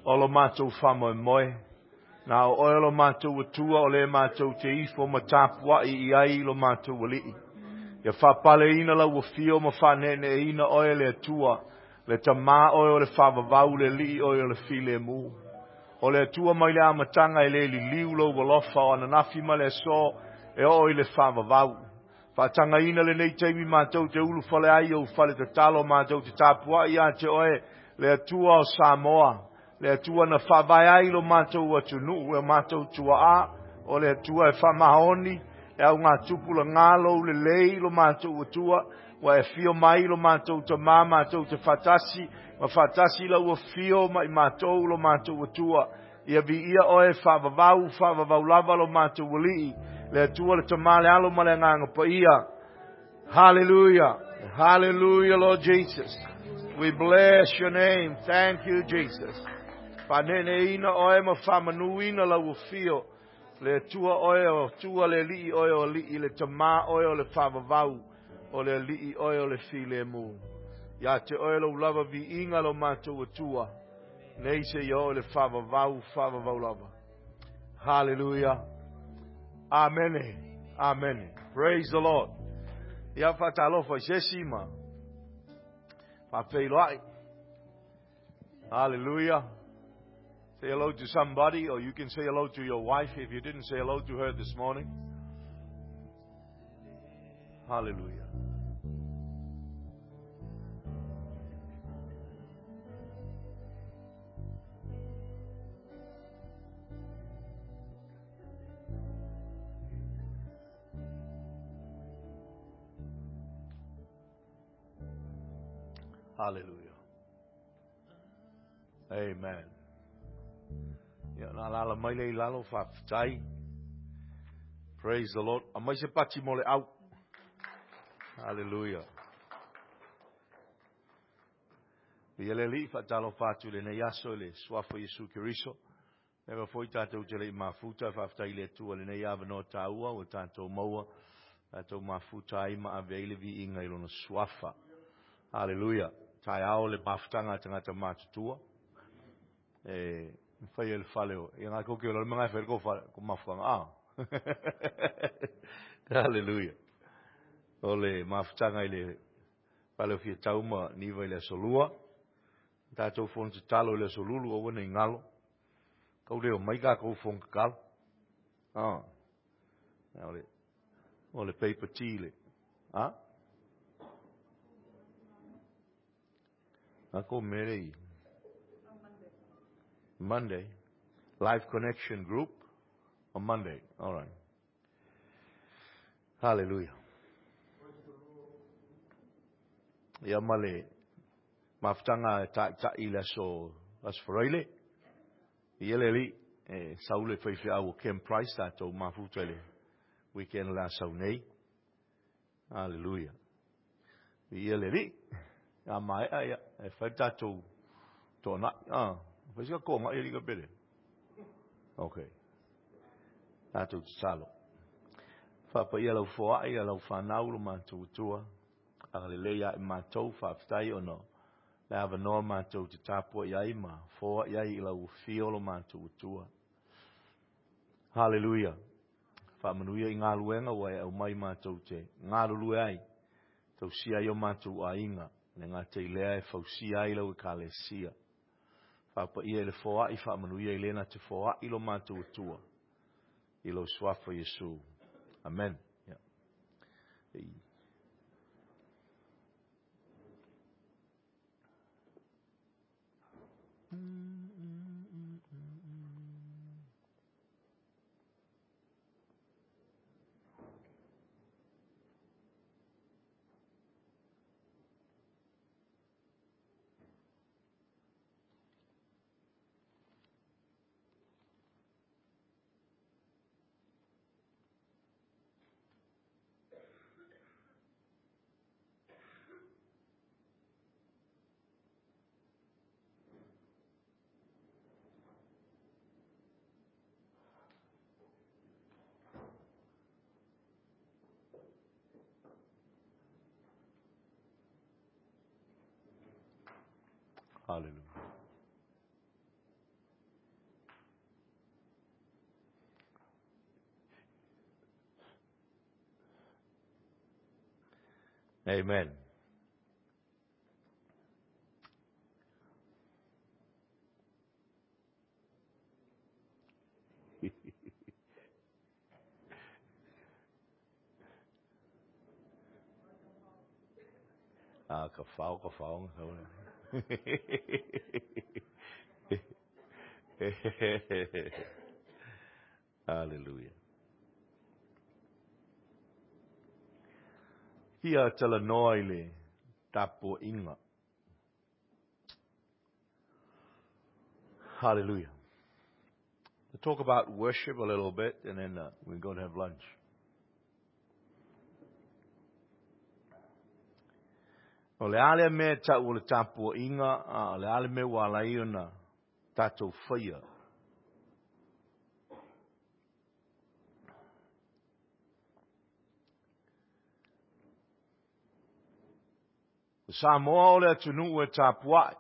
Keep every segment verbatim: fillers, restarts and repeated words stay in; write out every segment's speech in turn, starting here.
O lo mātou whamoe moe. Nā o oe lo mātou atua o le mātou te ifo ma tāpua i i ai lo mātou walii. Ia whapale ina lau o fio ma whanene e ina oe le atua. Le ta mā oe o le whavavau le li oe o le file mu. O le atua mai le amatanga e le li liu lo walofa o ananafi ma le so e oe le whavavau. Whatanga ina le nei teimi mātou te ulu whale ai o whale te talo mātou te tāpua i a te oe le atua o Samoa. Le atua na whawai ai lo mātou atu nuu e mātou tua a o le atua e whamahoni e au ngā tupula ngālo le lei lo mātou atua wa e fio mai lo mātou ta mā mātou te whatasi ma whatasi lau a fio mai mātou lo mātou atua ia vi ia oe whavavau whavavau lava lo mātou walii le atua le ta mā le alo ma le nganga pa ia. Hallelujah. Hallelujah, Lord Jesus. We bless your name. Thank you, Jesus. Panene ina oe ma whamanu ina lau fio. Le tua oe o tua le li oe o li le tama oe o le whavavau. O le li oe o le file mu. Ia te oe lau lava vi inga lo mātou atua. Nei se ia o le whavavau, whavavau lava. Hallelujah. Amen. Amen. Praise the Lord. Ia whatalofa jesima. Whapeiloai. Hallelujah. Say hello to somebody, or you can say hello to your wife if you didn't say hello to her this morning. Hallelujah. Hallelujah. Amen. Lala mai le lalo whaftai. Praise the Lord. Amai se pati mole au. Hallelujah. Iele li whatalo whatu le ne yaso le swafo Yesu Kiriso. Neva foi tātou te le mafuta whaftai le tua le ne yawa no tāua o tātou maua. Tātou mafuta ai ma aveile vi inga ilona swafa. Hallelujah. Tai ao le mafutanga tangata mātutua. Eh... Fai el faleo. E ngā koke o la mga e whaiko ko mawhanga. Ah. Hallelujah. O le mawhutanga i le faleo fia tauma niwa i le solua. Tātou whon te talo i le solulu o wana i ngalo. Kau leo mai kā kou whon kakal. Ah. O le, o le paper tea le. Ah. Ako mere i. Monday, Life Connection Group on Monday. All right. Hallelujah. Ia male maftanga ta ta ila so as foreile. Iele li e saule fai fia o Ken Price ta to mafutele. Weekend la saunei. Hallelujah. Iele li. Ya mai ai e fai ta to to na ah Fai ka konga e rika pere. Okay. Tātou te salo. Whapa ia lau whoa ia lau whanau lo mātou tua. Aka le leia i mātou whaftai o no. Le hawa noa mātou te tāpua iai ma. Whoa iai i lau whio lo mātou tua. Hallelujah. Whamanuia i ngā luenga wai au mai mātou te. Ngā lulu ai. Tau sia i o mātou a inga. Le ngā te lea e whau sia i lau e ka le sia. Papa ia le foa i fa manu ia lena te foa i lo matu tua i lo swafa Yesu. Amen. Yeah. Hey. Hallelujah. Amen. Ah, ka whao, ka whao. Hallelujah. Hia tala noa ile tapo inga. Hallelujah. We'll talk about worship a little bit and then uh, we're going to have lunch. O le ale me ta o le tapo inga, a le ale me wala iona tato whaia. Sa moa o le atunu e tapuai.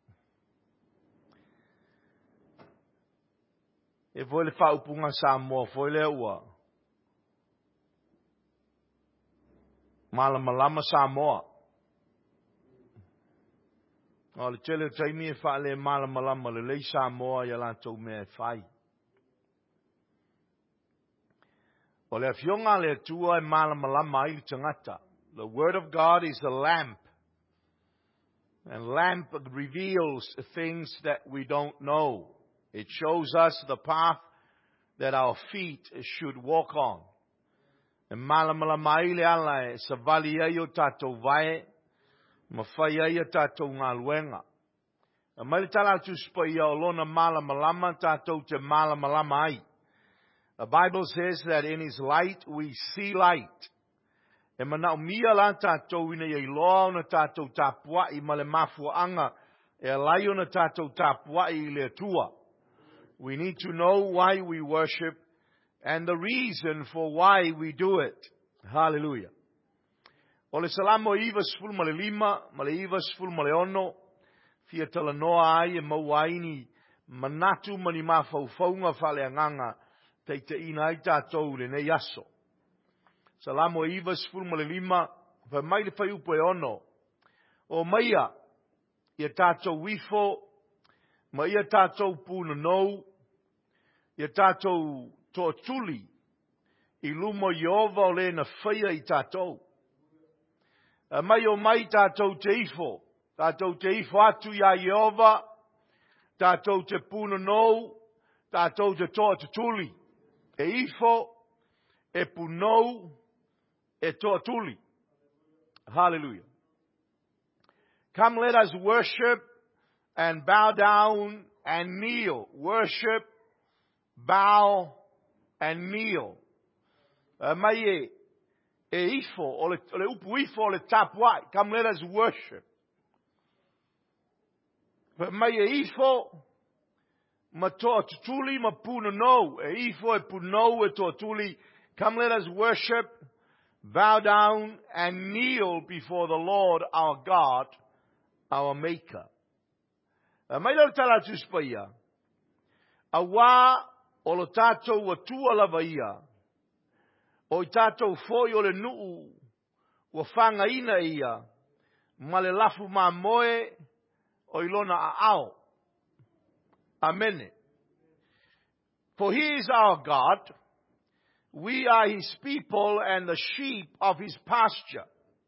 E voi le whaupunga sa moa foi le ua. Malama lama sa moa. O le tele taimi e wha le malama lama le lei sa moa ia lantou mea e whai. O le afionga le tua e malama lama i tangata. The word of God is a lamp. And lamp reveals things that we don't know. It shows us the path that our feet should walk on. E malamala mai le ala e sa vali ai o tātou vae, ma whai ai o tātou ngā luenga. E mai le tala tu spai o lona malamalama tātou te malamalama ai. The Bible says that in His light we see light. E mana o mia la tātou ina i loa o na tātou tāpua i ma le mafuanga e lai o na tātou tāpua i le tua. We need to know why we worship and the reason for why we do it. Hallelujah. O le salamo iwa sful ma le lima, ma le iwa sful ma le ono, fia tala noa ai e mauaini, manatu mani mawhauwhaunga whale anganga, teite ina ai tātou le nei aso. Salamo iwa sful ma le lima, pa mai le whai upo e ono, o maia, ia tātou wifo, ma ia tātou puna nou, ia tātou tō tuli, i lumo Iova o le na whaia i tātou. A mai o mai tātou te ifo, tātou te ifo atu ia Iova, tātou te puna nou, tātou te tō te tuli. E ifo, e punou, e tō tuli. Hallelujah. Come, let us worship and bow down and kneel. Worship, bow, and kneel. Uh, mai e, e ifo, o le, o le upu ifo, o le tapuai. Come, let us worship. But mai e ifo, ma toa tutuli, ma puna no. E ifo e puno e toa tuli. Come, let us worship, bow down, and kneel before the Lord our God, our Maker. Uh, mai lo tala tuspaia. A wā o lo tātou wa tua lava ia. O i tātou foi o le nuu wa whanga ina ia. Ma le lafu mā moe o ilona a ao. Amen. For He is our God. We are His people and the sheep of His pasture.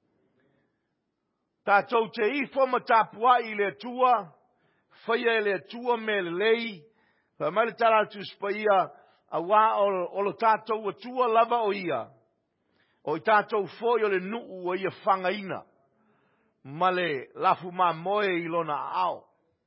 Tātou te ifo ma tāpua i le tua. Whaia le tua me le lei. Pa mai le tala tu spaia a wā o lo tātou wa tua lava o ia. O i tātou foi o le nuu o ia whangaina. Ma le lafu mā moe i lona ao.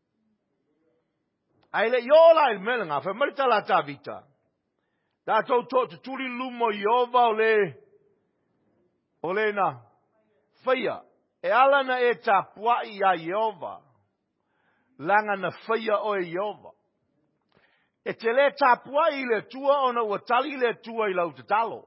Ai le iola il melenga, fa mai le tala tā vita. Tātou tō te turi lumo i ova o le, o le na whaia. E alana e tā puai a Iova. Langa na whaia o Iova. E te le tāpua i le tua ona ua tali le tua i lau te talo.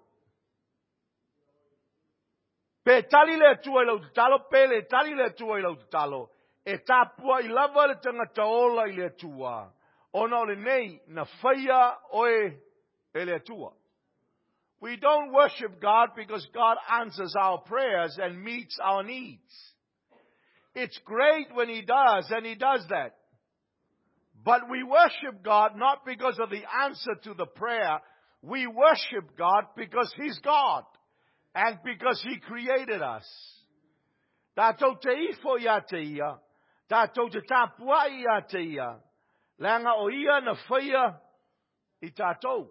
Pe tali le tua i lau te talo, pe le tali le tua i lau te talo. E tāpua i lava le tangata ola i le tua. Ona o le nei na whaia oe e le tua. We don't worship God because God answers our prayers and meets our needs. It's great when He does, and He does that. But we worship God not because of the answer to the prayer. We worship God because He's God and because He created us. Tātou te ifo ia te ia. Tātou te tāpua ia te ia. Langa o ia na whaia I tātou.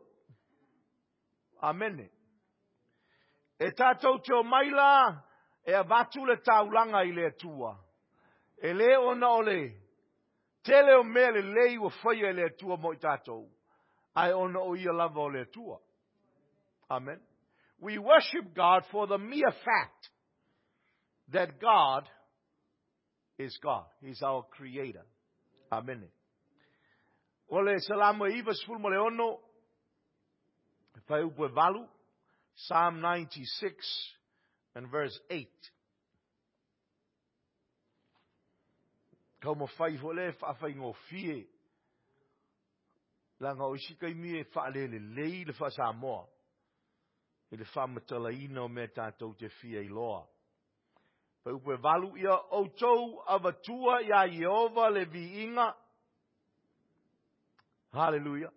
Amen. E tātou te o maila e avatu le taulanga I le tua. E le ona o le. Tele o mea le lei wa whaia le tua mo I tātou. Ai ona o ia lava o le tua. Amen. We worship God for the mere fact that God is God. He's our creator. Amen. Ole salamo iwa sful mo le ono. Whai upo e valu. Psalm ninety-six and verse eight. Kau mo whai hole whawhai ngō fie. Langa o isikai mi e whaale le lei le wha Samoa. I le wha matala ina o me tātou te fie I loa. Whai upo e valu ia o tau avatua ia Yehova le vi inga. Hallelujah.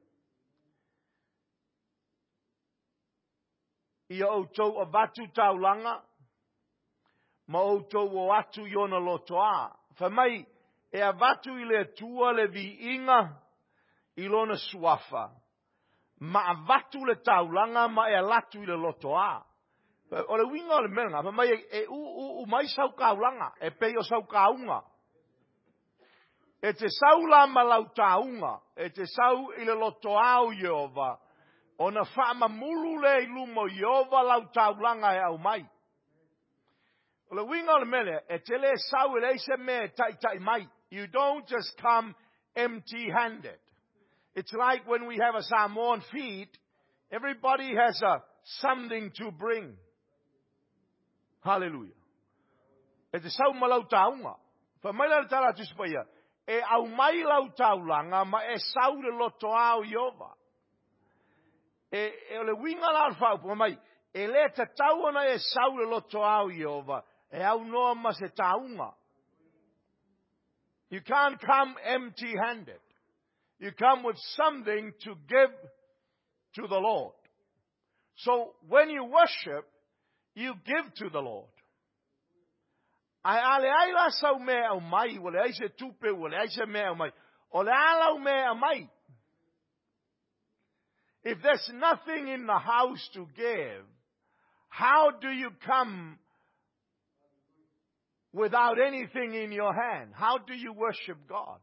Ia o tau avatu taulanga. Ma o tau o atu iona lotoa. Whamai e avatu I le tua le vi inga I lona suafa. Ma avatu le taulanga ma e alatu I le lotoa. O le winga o le menga. Whamai e u, u, u mai sau kaulanga. E pei o sau kaunga. E te sau la malau taunga. E te sau I le lotoa o Yehova. O na whaama mulu le I lumo Yehova lau taulanga e au mai. O le winga o le mele. E te le sau e le se me tai tai mai. You don't just come empty-handed. It's like when we have a Samoan feed. Everybody has a something to bring. Hallelujah. E te sau malau taunga. Whamaila le tala tuspaya. E au mai lau taulanga ma e sau le lotoa o Yehova. E, e o le winga la alfa upo mai. E le te tauana e sau le lotoa o Yehova. E au noa ma se taunga. You can't come empty-handed. You come with something to give to the Lord. So when you worship, you give to the Lord. Ai ale ai la sau mea au mai, wale ai se tupe, wale ai se mea au mai. O le ala au mea au mai. If there's nothing in the house to give, how do you come without anything in your hand? How do you worship God?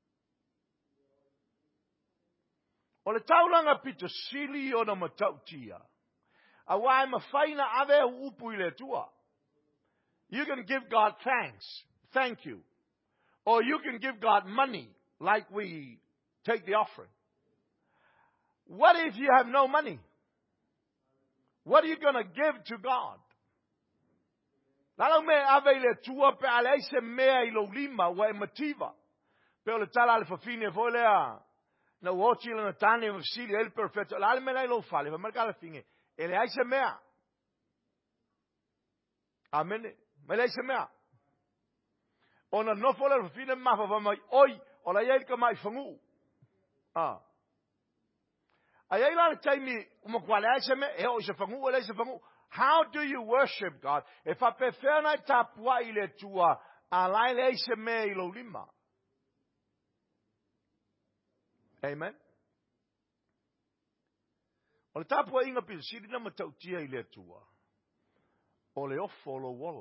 O le taulanga pito sili o na matautia. A wai mawhaina ave upu I le tua. You can give God thanks. Thank you. Or you can give God money like we take the offering. What if you have no money? What are you going to give to God? Lalo me ave le tua pe ale se mea I lo lima wa e mativa. Pe o le tala le fafine fo lea. Na uochi le na tane wa sili el perfetto. Lalo me la lo fale. Fa marca le finge. Ele ai se mea. Amen. Me le se mea. Ona no fo le fafine ma fa mai. Oi. Ola ia ka mai fangu. Ah. Ai la taimi mo kwale ai se me. E o se fangu ele se fangu. How do you worship God? If I prefer na tapua I le tua, alai le se me I lo lima. Amen. O le tapua inga pil siri na matautia I le tua. O le ofo lo wala.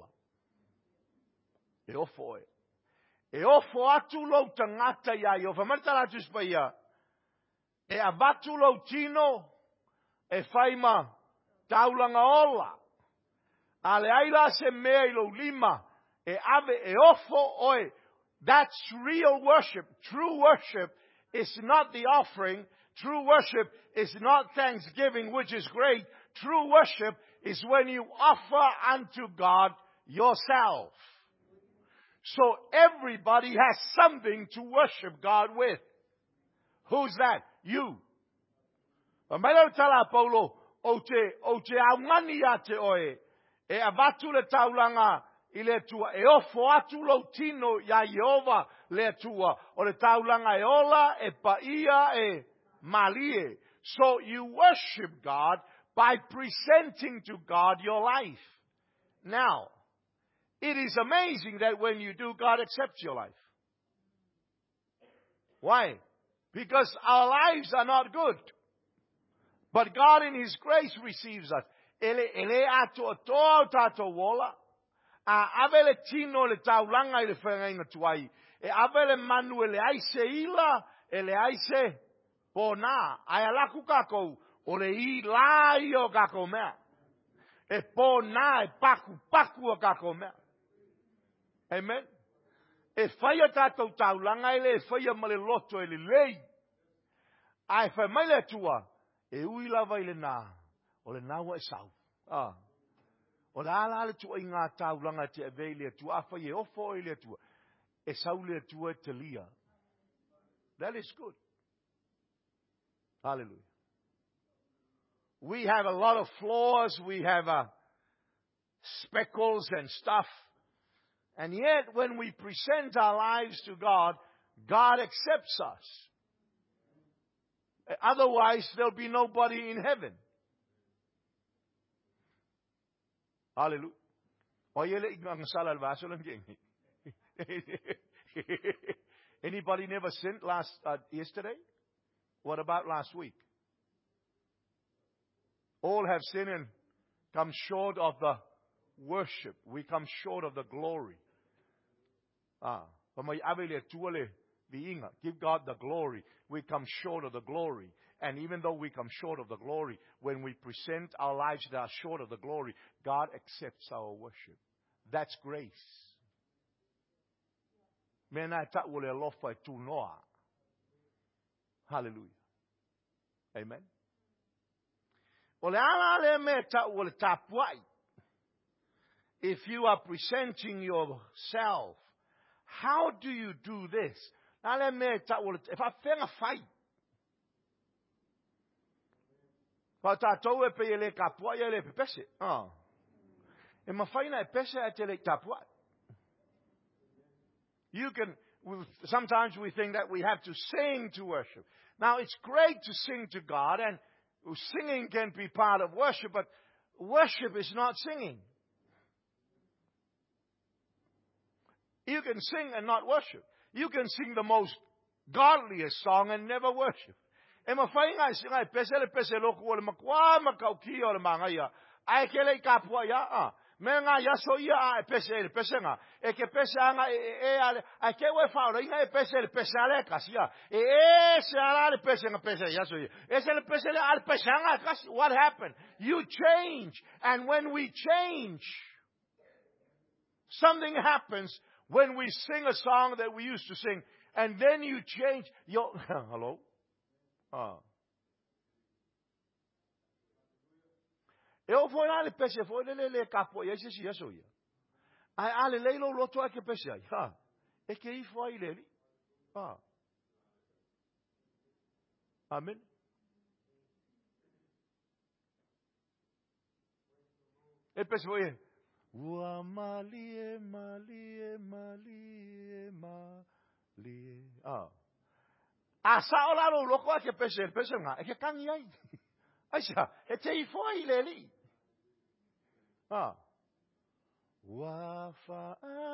E ofo e. E ofo atu lo tangata ia I ofa. Marta atu spaya. E abatu lo tino. E faima. Taulanga ola. Ale aila se mea I lo lima. E ave e ofo oe. That's real worship. True worship is not the offering. True worship is not thanksgiving, which is great. True worship is when you offer unto God yourself. So everybody has something to worship God with. Who's that? You. Pamela tala Paulo. o te, o te aungani a te oe, e avatu le taulanga i le tua, e ofo atu lo tino ia Jehova le tua, o le taulanga e ola, e paia, e malie. So you worship God by presenting to God your life. Now, it is amazing that when you do, God accepts your life. Why? Because our lives are not good. But God in His grace receives us. Ele, ele ato atoa tato wola. A avele tino le taulanga i le whengainga tuai. E avele manu ele aise ila, ele aise pona. Ai alaku kako, o le i lai o kako mea. E pona, e paku, paku o kako mea. Amen. E whaia tātou taulanga ele, e whaia male loto ele lei. Ai whai mai le tua, e ui lava ele nā. O le nāua e sau. Ah. O le ala le tua i ngā taulanga te ave le tua, a whai e ofo e le tua. E sau le tua te lia. That is good. Hallelujah. We have a lot of flaws, we have uh, speckles and stuff. And yet, when we present our lives to God, God accepts us. Otherwise, there'll be nobody in heaven. Hallelujah. Anybody never sinned last uh, yesterday? What about last week? All have sinned and come short of the worship. We come short of the glory. Ah, give God the glory. We come short of the glory. And even though we come short of the glory, when we present our lives that are short of the glory, God accepts our worship. That's grace. Hallelujah. Amen. If you are presenting yourself, how do you do this? If I feel a fight, you can, sometimes we think that we have to sing to worship. Now it's great to sing to God, and singing can be part of worship, but worship is not singing. You can sing and not worship. You can sing the most godliest song and never worship. E ma fai ngai singa pese le pese loko o le makwa makau ki o le manga ia. Ai ke le kapua ia a. Me nga ia so ia a pese le pese nga. E ke pese anga e e ale. Ai ke we fa o inga e pese le pese ale kasia. E e se ala le pese nga pese ia so ia. E se le pese le al pese nga kasi. What happened? You change. And when we change, something happens when we sing a song that we used to sing. And then you change your... Hello? Ah. Eu foi lá le pese foi le le capo e esse sia so ia. Ai ale le lo loto a ke pese ai. Ha. E ke i foi le. Ah. Amen. E pese foi. Ua malie malie malie malie. Ah. Asa ola lo loko a ke pese pese nga e ke kangi ai. Aisha, e te i foi le li. Ah. Wa fa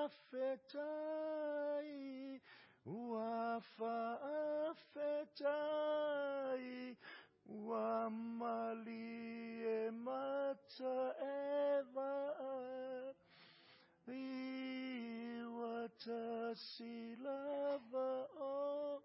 afetai, wa fa afetai, wa mali e mata eva, i wata silava o.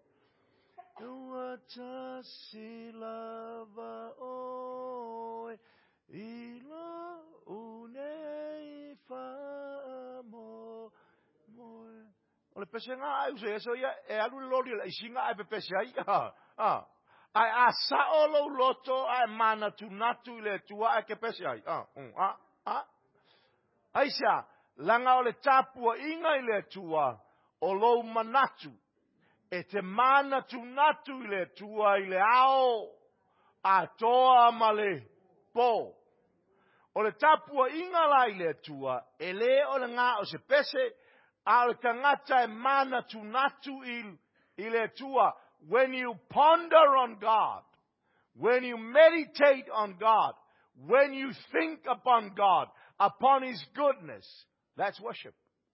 Wata silava oi ilo une famo moi. Ole pese nga ai use eso ia e alu lori la isinga ai pese ai ah ah ai asa olo loto ai mana tu natu le tua ai ke pese ai ah um ah ah aisha langa ole tapua inga ile tua o lo manatu. E te mana tu natu i le tua i le ao a toa ma le po. O le tapua inga lai le tua, e le o le ngā o se pese, a le tangata e mana tunatu il, i le tua. When you ponder on God, when you meditate on God, when you think upon God, upon His goodness, that's worship.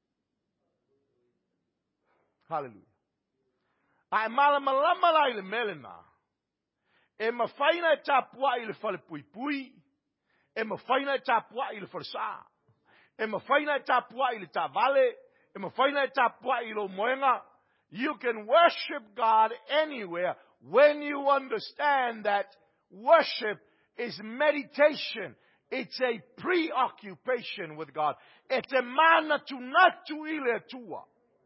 Hallelujah. Ai mala malama lai le melena. E mawhaina e tapua i le whale pui pui. E mawhaina e tapua i le whalesa. E mawhaina e tapua i le tavale. E mawhaina e tapua i lo moenga. You can worship God anywhere when you understand that worship is meditation. It's a preoccupation with God. It's a mana tu natu i le tua.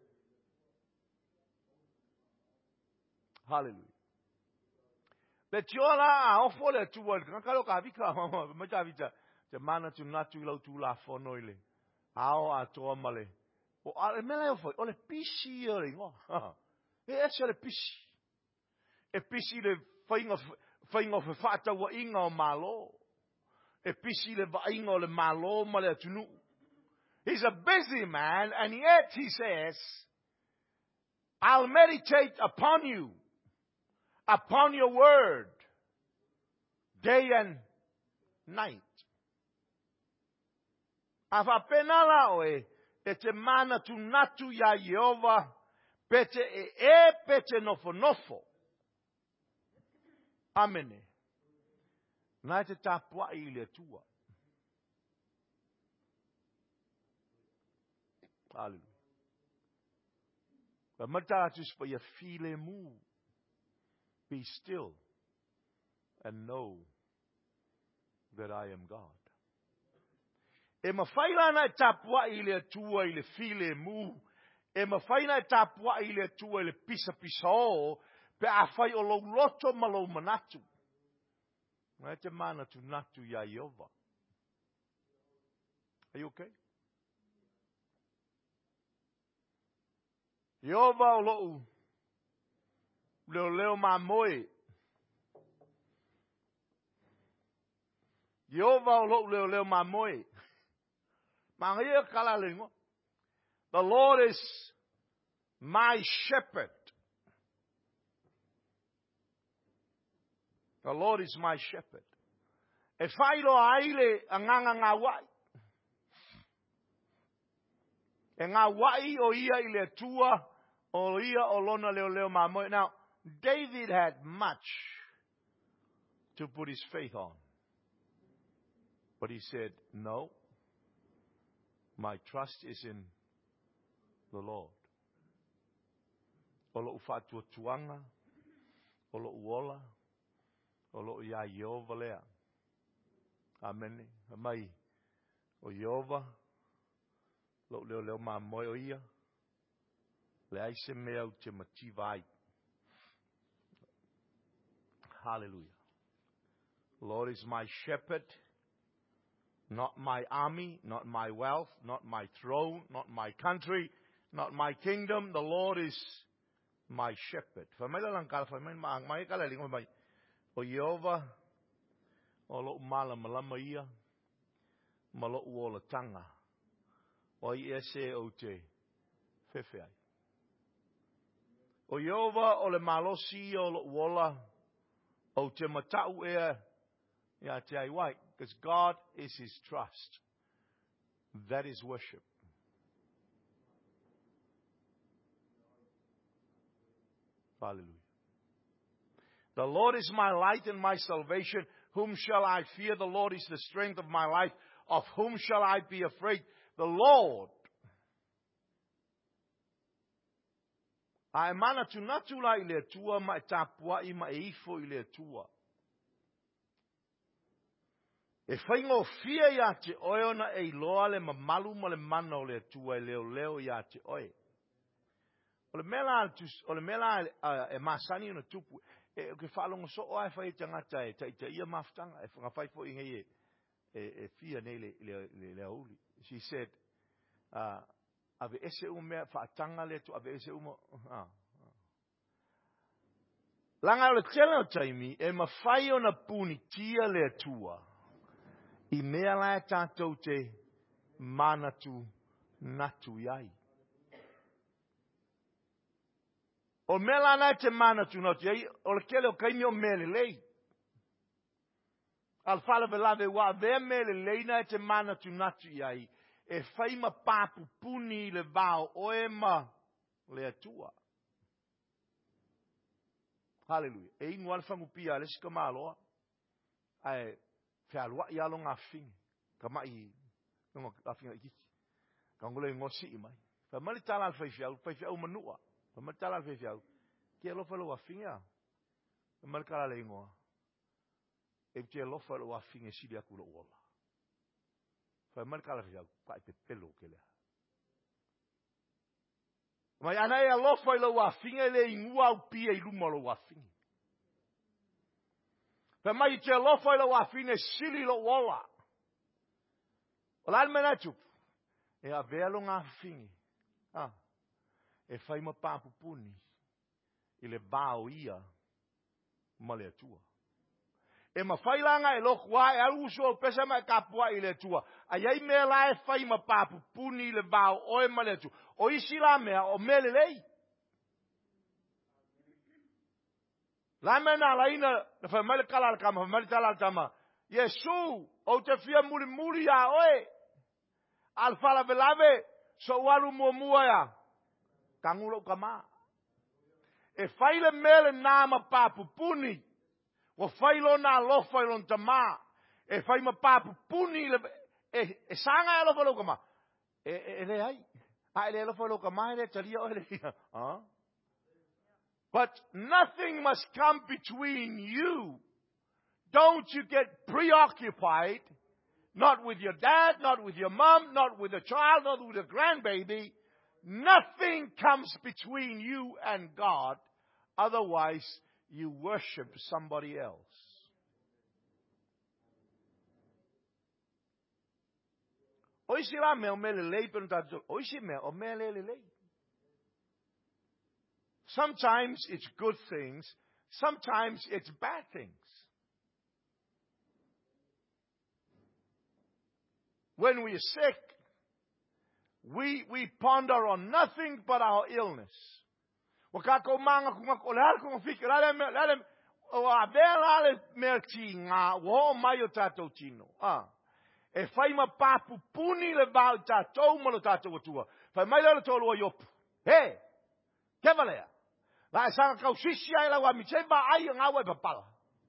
Hallelujah. Le tiola a ofo le tua. Kakalo ka vika. Maja vita. Te mana tu natu i lau tu la fonoile. Ao a toa male. O ale mele ofo. O le pisi o le ngo. E ese le pisi. E pisi le whainga whainga whata wa inga o malo. E pisi le whainga o le malo ma le tunu. He's a busy man and yet he says, I'll meditate upon you. Upon your word, day and night. Afa penala oe, e te mana tu natu ya Yehova, pete e e pete nofo nofo. Amene. Nai te tapua i le tua. Hallelujah. But mata atus pa ya file mu. Be still and know that I am God. E mawhaina na tapua i le tua i le file mu. E mawhaina tapua i le tua i le pisa pisa o. Pe a whai o lau loto ma lau manatu. Ngai te mana tu natu ya Yehova. Are you okay? Yehova o lau. Leo leo ma moe. Yehova o lo leo leo ma moe. Ma ngia kala lengo. The Lord is my shepherd. The Lord is my shepherd. E whailo aile anganga ngā wai. E ngā wai o ia i le tua o ia o lona leo leo ma moe. Now, David had much to put his faith on. But he said, no, my trust is in the Lord. O lo ufatua tuanga, o lo uola, o lo ia Yehova lea. Amen. Mai, o Yehova, lo leo leo ma moe o ia, le aise mea u te mativai. Hallelujah. Lord is my shepherd, not my army, not my wealth, not my throne, not my country, not my kingdom. The Lord is my shepherd. Famela lang kala famela ma mai kala lingo mai. O Yehova o lo mala malama ia malo uola tanga. O ese o te fefe ai. O Yehova o le malosi o lo uola o te matau ea ia te ai wai. Because God is his trust. That is worship. Hallelujah. The Lord is my light and my salvation. Whom shall I fear? The Lord is the strength of my life. Of whom shall I be afraid? The Lord. Ai mana tu natula i le tua ma tapua i ma eifo i le tua. E whaingo fia ia te oe ona e loa le mamalu ma le mana o le tua e leo leo ia te oe. O le mela, o le mela e masani ona tupu. E o ke whalongo so o ai whai tangata e ta ia maftanga. E whanga whai fo inga i e fia nei le le auli. She said, uh, ave ese umo mea whaatanga le tu, ave ese umo. Ah. Langa o le tela o taimi, e mawhai ona puni tia le tua. I mea lai tātou te manatu natu iai. O mea lai nai te manatu natu iai, o le kele o kaimi o mele lei. Al fala velave wa vea mele lei nai te manatu natu iai, e whaima papu puni le vau o e ma le atua. Hallelujah. E ingo al whangupia le sika maloa. Ai, whialua i alo ngā whingi. Ka mai, ngā whinga i kiki. Ka ngole ngosi i mai. Fa mali tala al whaifiau, whaifiau manua. Fa mali tala al whaifiau. Kia lofa lo whingi a. Fa mali kala le ingoa. E kia lofa lo whingi siri aku lo uola. Fa mali kala whaifiau, ka i pe pelo ke lea. Mai anai a lofa i lo whingi le ingua au pia i luma lo whingi. Fa mai te lofa i lo whingi siri lo uola. O la mena tupu. E a velo ngā whingi. Ah. E whaima pāpupuni. I le bao ia. Ma le atua. E ma whailanga e loku wa e alu uso o pesa ma e kapua i le atua. A iei mea la e whaima pāpupuni i le bao oe ma le atua. O isi la mea o mele lei. La mena la ina. Na whaimale kala la kama. Whaimale tala la kama. Yesu. O te fia muri muri a oe. Al fala velave, so waru mua mua ya. Kangulo kama. E whaile mele nāma papu puni. Wa whailo nā lofa ilon tama. E whaima papu puni. E, e sanga e lofa lo kama. E, e, e le ai. A e le lofa lo kama e le taria o le ia. Huh? But nothing must come between you. Don't you get preoccupied. Not with your dad, not with your mom, not with a child, not with a grandbaby. Nothing comes between you and God. Otherwise, you worship somebody else. Sometimes it's good things. Sometimes it's bad things. When we are sick, we, we ponder on nothing but our illness. Wakako manga kumako lehal kung fikir lale lale o abela le mertinga wo mayo tato tino. Ah. E fai ma papu puni le ba tato mo le tato tua. Fai mai le tolo yop. Hey. Kevalea. La sanga kau sisi ai la wa mi ba ai nga wa papala.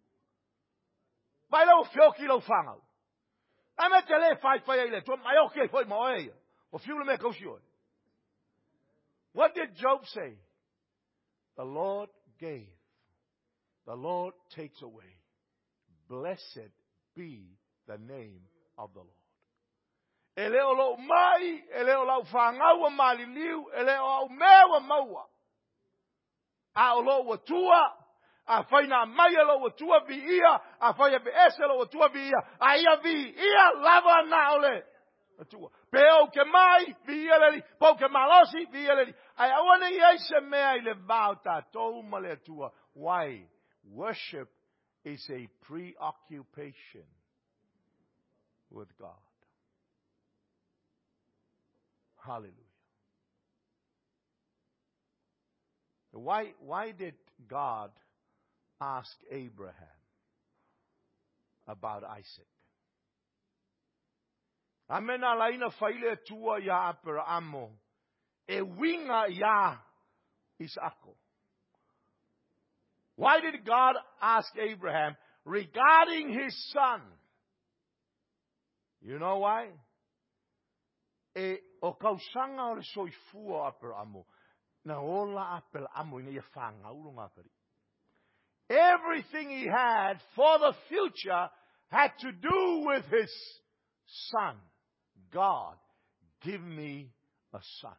Vai lo fioki lo fanga. Ame tele fai fai ile to mai okay foi mai. O fiule me koshio. What did Job say? The Lord gave. The Lord takes away. Blessed be the name of the Lord. Ele o lo mai, ele o lo fangau mali liu, ele o mewa maua. A o lo tua. A faina mai lo tua vi ia, a faia be ese lo tua vi ia, a ia vi ia lava na ole. Tua. Peo ke mai vi ia le, po ke malosi vi ia le. Ai awana ia se mea i le vauta tou male tua. Why? Worship is a preoccupation with God. Hallelujah. Why, why did God ask Abraham about Isaac? Amena laina faile tua ya Abrahamo. E winga ya Isako. Why did God ask Abraham regarding his son? You know why? E o kausanga o le soifua Abrahamo. Na ola Abrahamo ina ia whanga urunga kari. Everything he had for the future had to do with his son. God, give me a son.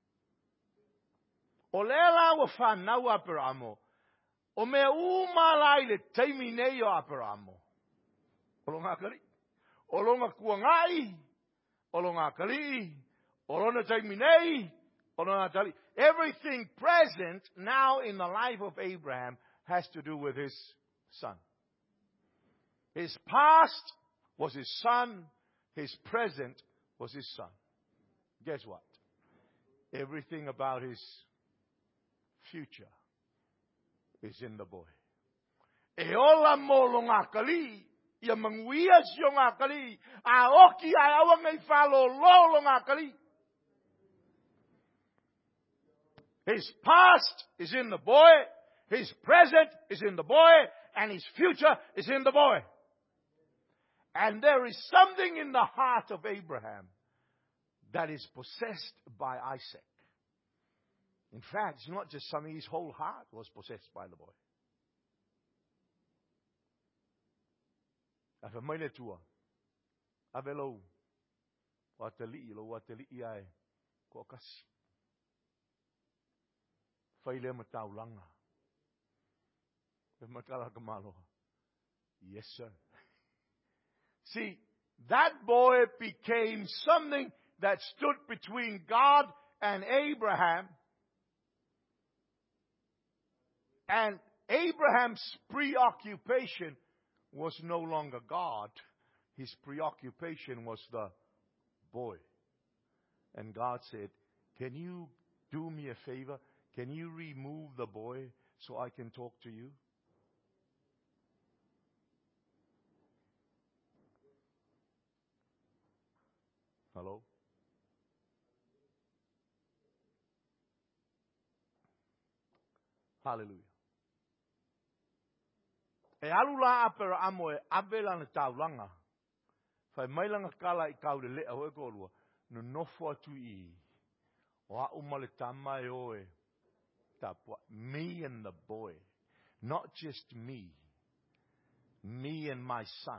O lela wa whanau Abrahamo. O me umalai le teimi nei o Abrahamo. O longa kari. O longa kuangai. O longa kari. O longa teimi nei. O longa tali. Everything present now in the life of Abraham has to do with his son. His past was his son. His present was his son. Guess what? Everything about his future is in the boy. E ola mo lo ngā kali, ia manguia sio ngā kali, a oki ai awa ngai whalo lo lo ngā kali. His past is in the boy, his present is in the boy, and his future is in the boy. And there is something in the heart of Abraham that is possessed by Isaac. In fact, it's not just something, his whole heart was possessed by the boy. Afa maile tua. Avelo. Watali lo watali ai. Ko kasi. Faile mataulanga. E matala kamalo. Yes, sir. See, that boy became something that stood between God and Abraham. And Abraham's preoccupation was no longer God. His preoccupation was the boy. And God said, can you do me a favor? Can you remove the boy so I can talk to you? Hello? Hallelujah. E alula apera amoe abela na taulanga. Fai mailanga kala I kau le lea hoe kolua. No nofo atu I. O a umale tamae oe. Tapua. Me and the boy. Not just me. Me and my son.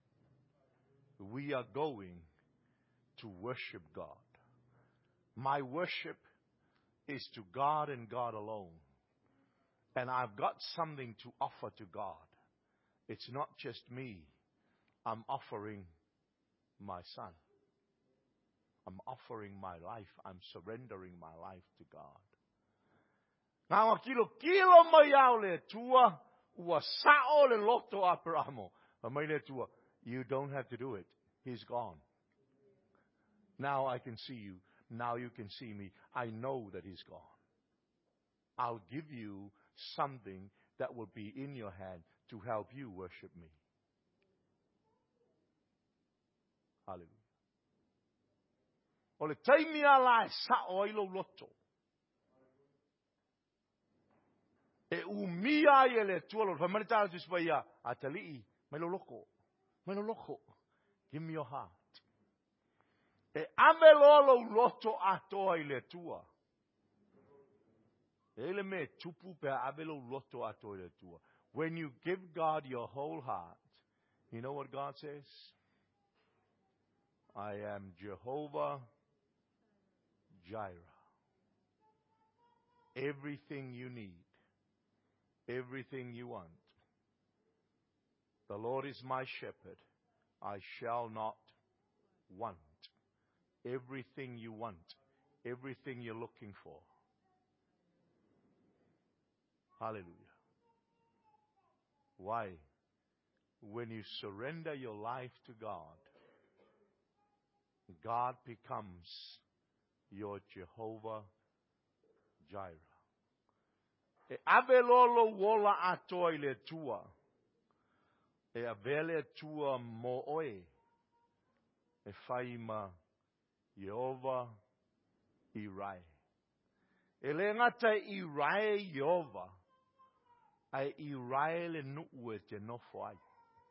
We are going to worship God. My worship is to God and God alone. And I've got something to offer to God. It's not just me. I'm offering my son. I'm offering my life. I'm surrendering my life to God. Now, kilo kilo mayaule tua ua sao le loto aperamo. Amaile tua. You don't have to do it. He's gone. Now I can see you. Now you can see me. I know that he's gone. I'll give you something that will be in your hand to help you worship me. Hallelujah. Ole taimi ala sa oilo loto. E umia ele tuolo. Famanita just vaya atali. Melo loko. Melo loko. Give me your heart. E amelolo loto ato ile tua. Ele me tupu pe abelo loto ato ile tua. When you give God your whole heart, you know what God says? I am Jehovah Jireh. Everything you need, everything you want. The Lord is my shepherd. I shall not want. Everything you want, everything you're looking for. Hallelujah. Why? When you surrender your life to God, God becomes your Jehovah Jireh. E avelolo wola atoa ile tua. E avele tua mo oe. E faima Jehovah Irai. Ele ngata Irai Jehovah. Ai Irai le nuue te nofo ai.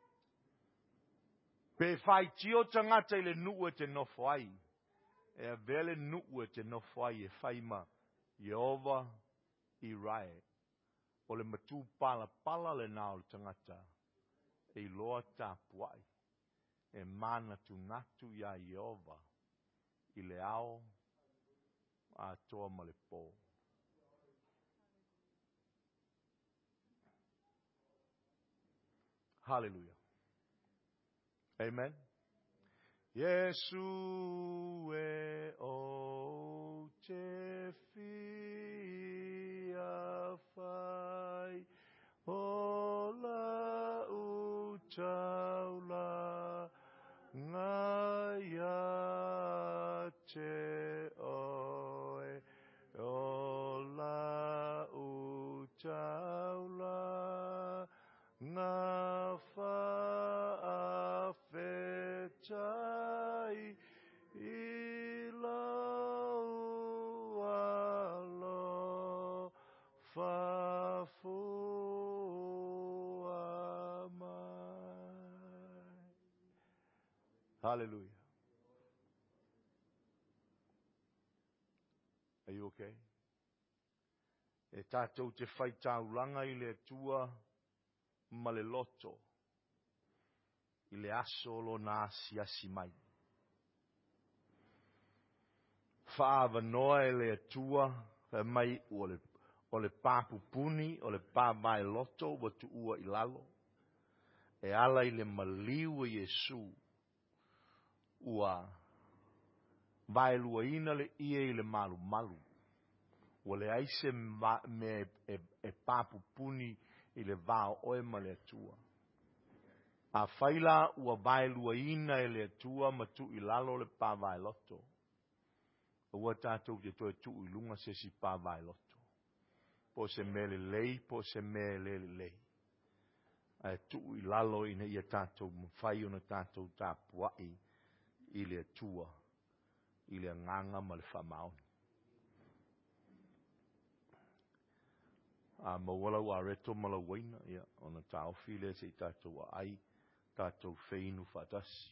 Pe fai tio tangata le nuue te nofo ai. E avele nuue te nofo ai. E faima Jehovah Irai. O le matu pala pala le nao tangata. E loa tapuai. E mana tu natu ya Jehovah. I le ao a toa malepo. Hallelujah. Amen. Yesu e o te fia fai o la utaula Hallelujah. Are you okay? E tātou te whai tāuranga I le tua ma le loto. I le aso lo nā siasi mai. Whaava noa e le tua e mai o le, o le pāpupuni, o le pāmai loto, watu ua I lalo. E ala I le maliu e Yesu. Ua vaelua ina le ia I le malu malu. Ua le aise me e, e pāpupuni I le vao oe ma le tua. A whaila ua vaelua ina e le tua ma tu I lalo le pāvai loto. Ua tātou te toi tu I lunga se si pāvai loto. Po se mele lei, po se mele lei. A tu I lalo ina ia tātou mwhai ona tātou tāpuai I le tua. I le nganga ma le whamaoni. A mawala wa reto mala waina ia ona tau file se tātou ai tātou feinu fatasi.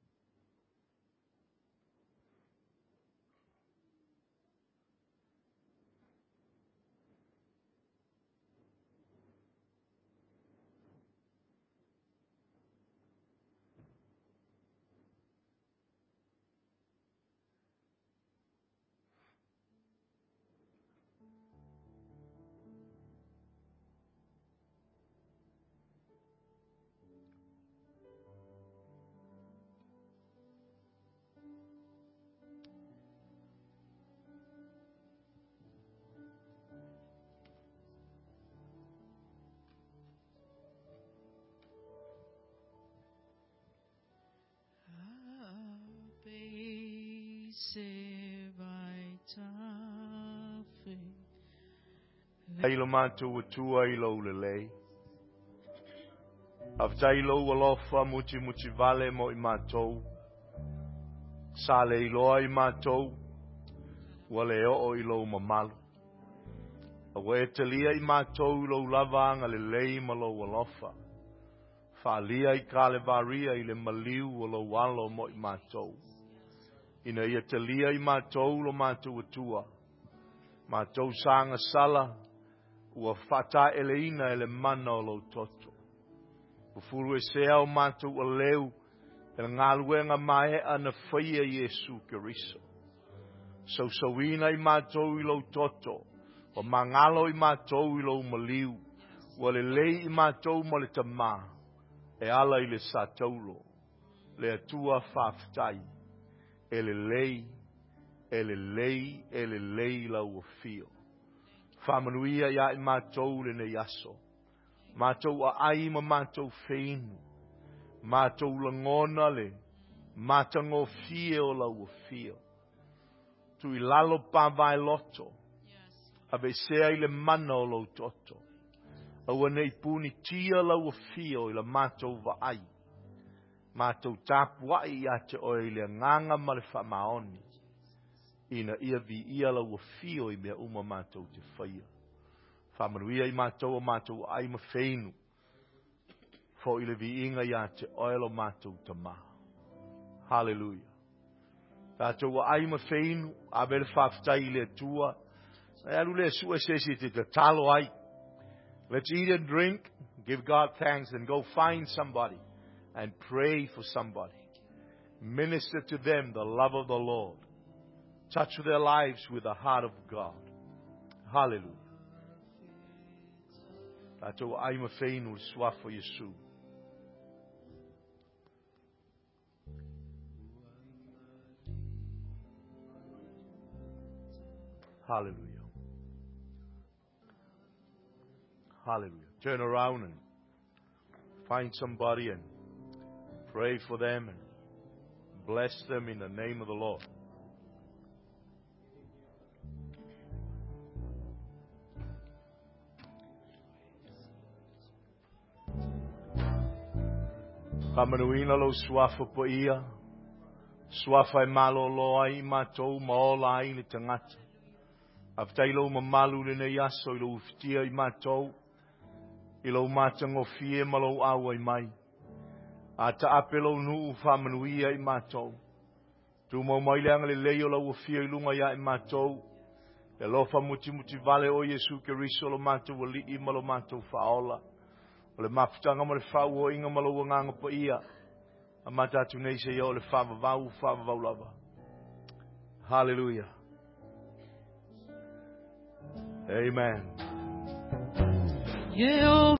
Hailo mātou atua I lau lelei. Aftai lau alofa muti muti vale mo I mātou. Sale iloa I mātou. Wale o I lau mamalu. Awe talia I mātou I lau lavanga lelei ma lau alofa. Whalia I kale varia I le maliu o lau walo mo I mātou. Ina ia talia I mātou lo mātou atua. Mātou sanga sala. Ua whata eleina ele mana o lau toto. Ufuru e sea o mātou a leu. E ngā luenga mai ana whaia Yesu Keriso. Sau sauina I mātou I lau toto. O mangalo I mātou I lau maliu. Ua le lei I mātou ma le tamā. E ala I le sataulo. Le atua whaftai. E le lei. E le lei. E le lei lau a fio. Whamanuia ia I mātou le ne yaso. Mātou a ai ma mātou feinu. Mātou langona le. Mātango fie o lau a fio. Tu I lalo pāvai loto. Ave sea I le mana o lau toto. Aua nei puni tia lau a fio I la mātou va ai. Mātou tāpuai ia te oe I le nganga ma le whamaoni. Ina ia vi ia la ua fio I mea uma mātou te whaia. Whamanuia I mātou o mātou ai ma whainu. Fo I le vi inga ia te oelo mātou ta maha. Hallelujah. Tātou ai ma whainu, a vele whaftai le tua. E alu le sua sesi te te talo ai. Let's eat and drink, give God thanks and go find somebody and pray for somebody. Minister to them the love of the Lord. Touch their lives with the heart of God. Hallelujah. Tātou ai ma whainu swafo Yesu. Hallelujah. Hallelujah. Turn around and find somebody and pray for them and bless them in the name of the Lord. Kamanuina lo swafa po ia. Swafa e malo lo ai matou maola ai ni tangata. Aftai lo mamalu le ne yaso ilo uftia I matou. Ilo matango fie malo awa I mai. A ta apelo nu whamanuia I mātou. Tu mau mai leanga le leo la ua fia ilunga ia I mātou. E lofa muti muti vale o Yesu ke riso lo mātou wali I malo mātou whaola. O le mafutanga mo le whau o inga malo ua nganga pa ia. A matatu nei se ia o le whavavau, whavavau lava. Hallelujah. Amen. Yeah.